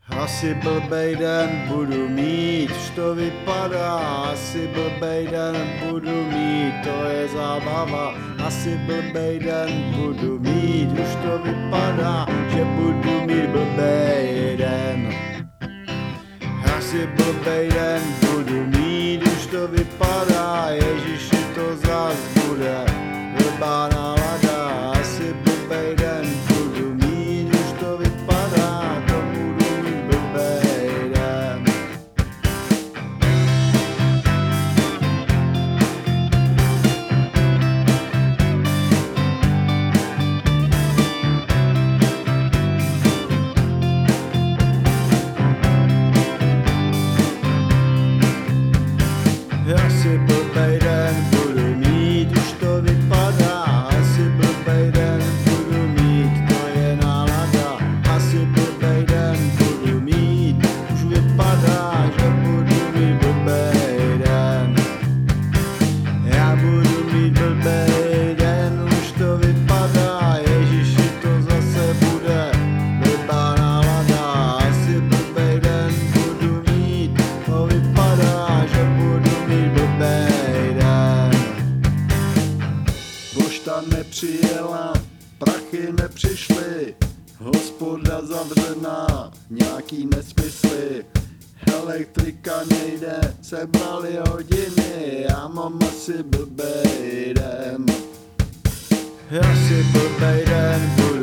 Asi blbej den budu mít, už to vypadá. Asi blbej den budu mít, to je zábava. Asi blbej den budu mít, už to vypadá, že budu mít blbej den. Asi blbej den budu mít, už to vypadá, Ježiši, to zás bude blbá nálada. Asi blbej den budu mít, už to vypadá, to budu mít blbej den. Asi blbej den budu mít, už to vypadá. Asi blbej den budu mít, to je nálada. Asi blbej den budu mít, už vypadá, že budu mít blbej den. Já budu mít blbej den, už to vypadá, Ježiši, to zase bude blbá nálada. Asi blbej den budu mít, to vypadá, že budu mít blbej den. Pošta nepřijela, prachy nepřišly, hospoda zavřená, nějaký nesmysly. Elektrika nejde, sebrali hodiny, já mám asi blbej den. Asi blbej den